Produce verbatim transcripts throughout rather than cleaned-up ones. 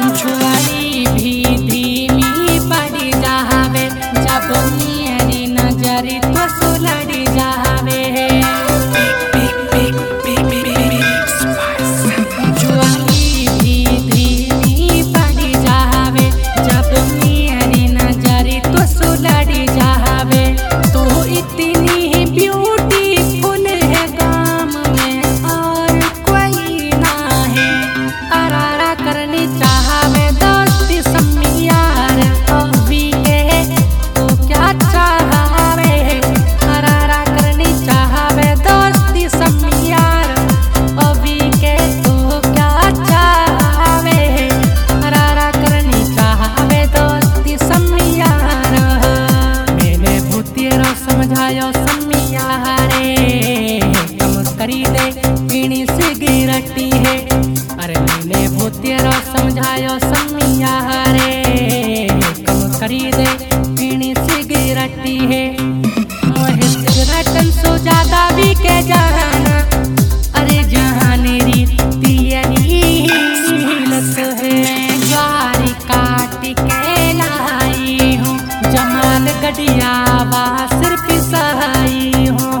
जुआरी भी धीमी पड़ जावे जब मेरी नजर तो सुलड़ जावे। जुआरी भी धीमी पड़ जावे जब मेरी नजर तो सुलड़ जावे। तो इतनी ब्यूटीफुल है गाम में और कोई ना है। अरारा करनी चाहवे दोस्ती सम्मी यार अभी के तो क्या चाहवे। अरारा करनी चाहवे दोस्ती सम्मी यार अभी के तो क्या चाहवे। अरारा करनी चाहवे दोस्ती सम्मी यार। मैंने भूतिया समझायो सम्मी यारे कम करी दे पीनी सिगरेटी है। अरे मैंने भूतिया समझायो सम्मी यारे कम करी दे पीनी सिगरेटी है। मोहे सिगरेटन सो ज्यादा भी के जाना। अरे जहानेरी तियरी लत है ज्वारी काट के लाई हूँ जमाल गडिया वा सिर पिसाई हूँ।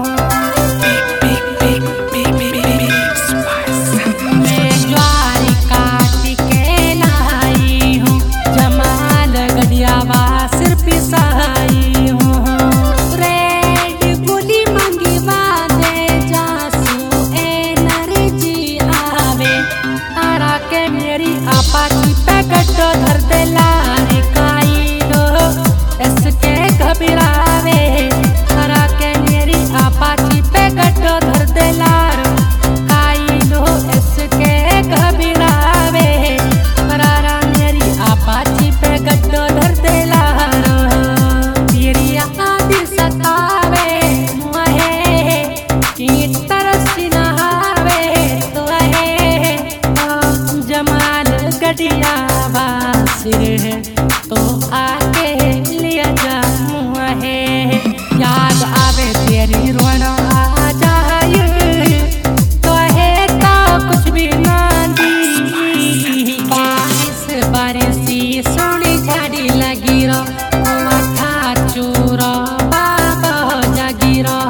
मैं ज्वारी काट के लाई हूँ जमाल गडिया वा सिर पिसाई हूँ। रेड गोली मांगी वादे जासू एनर्जी आवे। अरा के मेरी आपा की पैकेट धर दे लारे काई लो इसके घबरावे। अरा के मेरी आपा की पैकेट धर दे लार काई लो इसके घबरावे। अरारा मेरी आपा की पैकेट धर दे लार मेरी आदि सतावे मुहे की तरस नहावे। तो है जमाल गडिया वा सिर है तो आके लिया जा मुहे। याद आवे तेरी रोना आ जाए तो है तो कुछ भी ना दी। बारिश बारिशी सोनी झाड़ी लगी रो माथा चूरो बाबा जागी रो।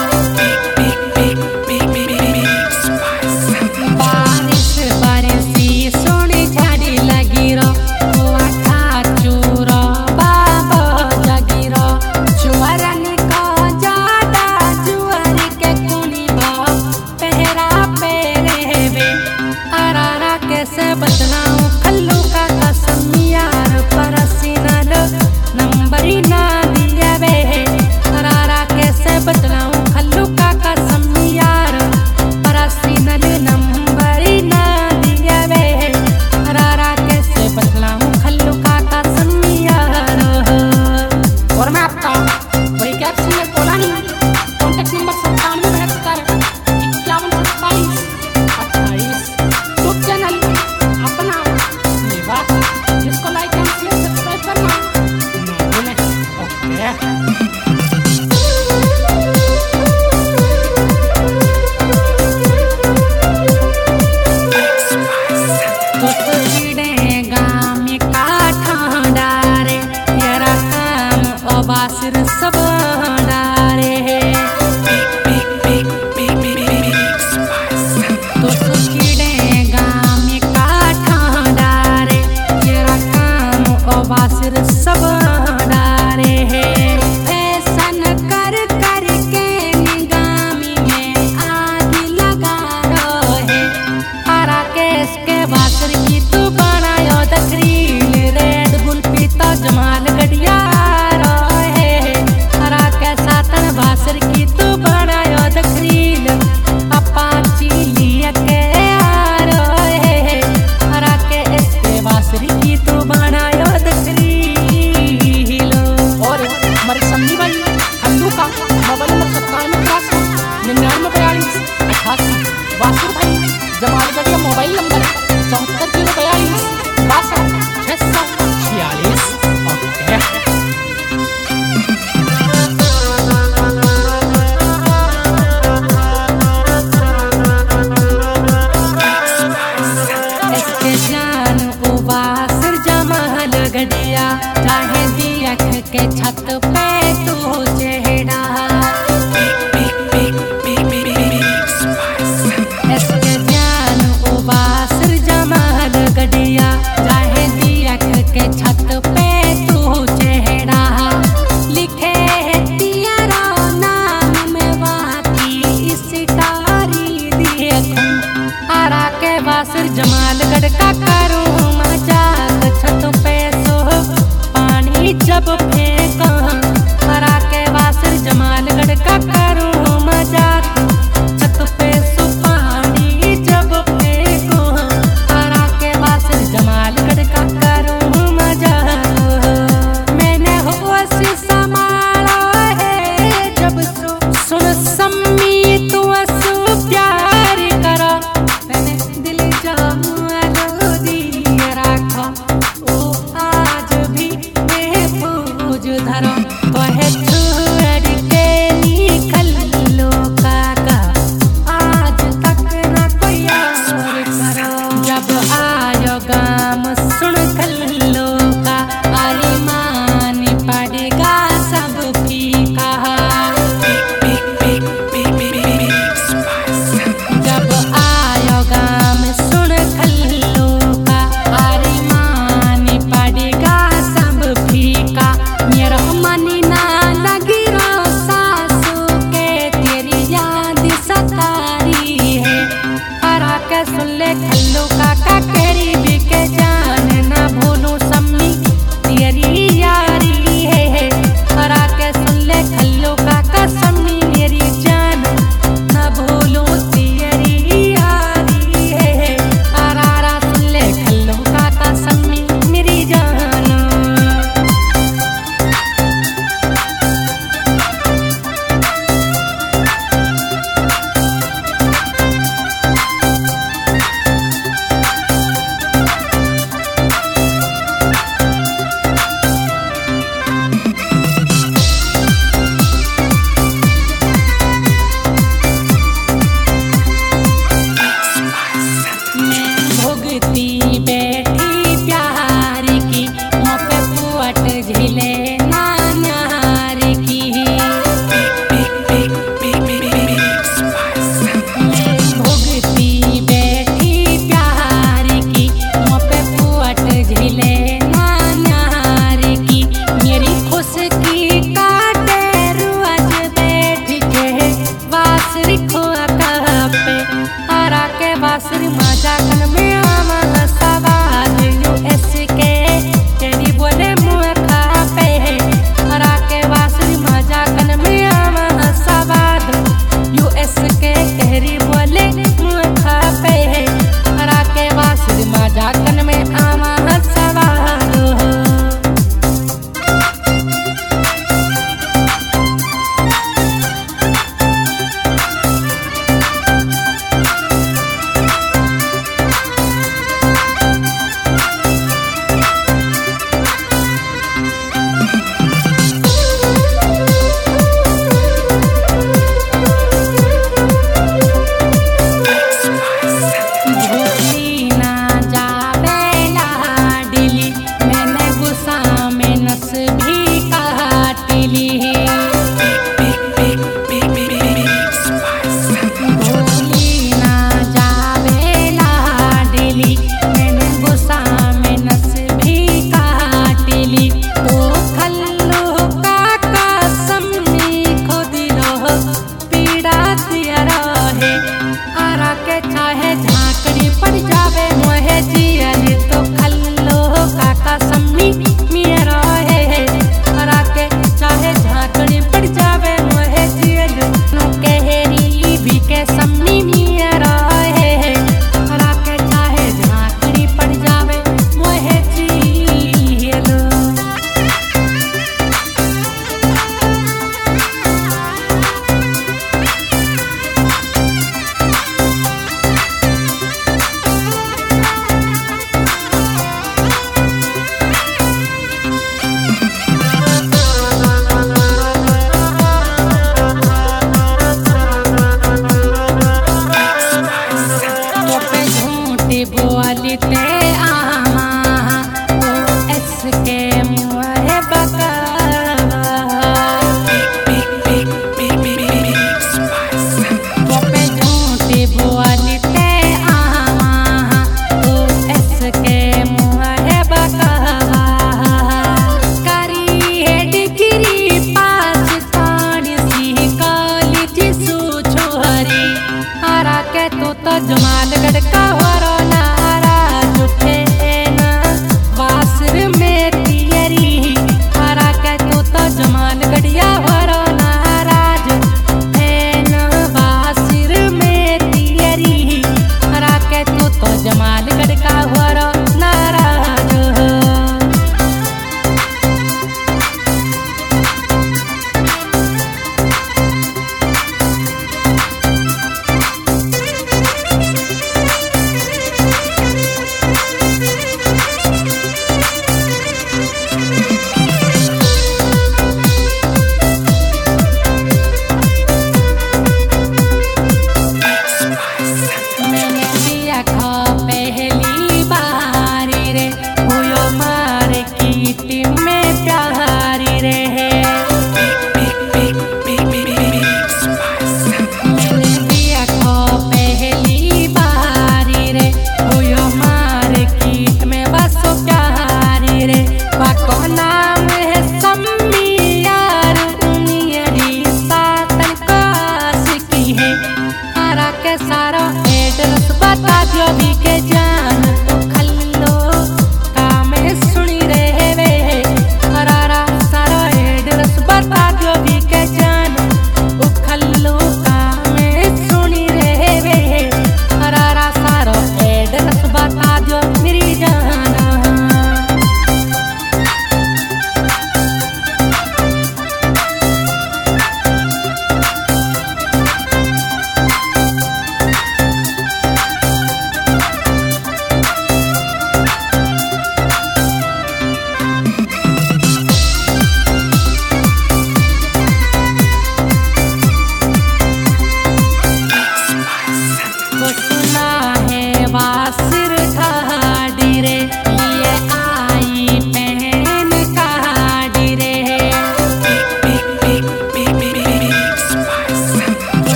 बारिश बारिशी सोनी झाड़ी लगी रो माथा चूरो बाबा जागी रो। जुआरन का ज्यादा जुआरी के कुनी भाव पहरा पेरे वे। अरारा कैसे बदलाऊं खल्लू का कसम यार परसीनल नंबरी ना दिया वे। अरारा कैसे बदलाऊं खल्लू का कसम यार परसीनल नंबरी ना दिया वे। अरारा कैसे बदलाऊं खल्लू का कसम यार। और मैं आपका वही कैप्शन में बोला नहीं कॉन्टेक्ट नंबर सत्तानवे बहत्तर इक्यावन सत्ताईस अट्ठाईस। यूट्यूब चैनल अपना ये बात जिसको लाइक एंड शेयर सब्सक्राइब करना ना भूलें। ओके गाम का ठंडा रे तेरा काम अबासिर सब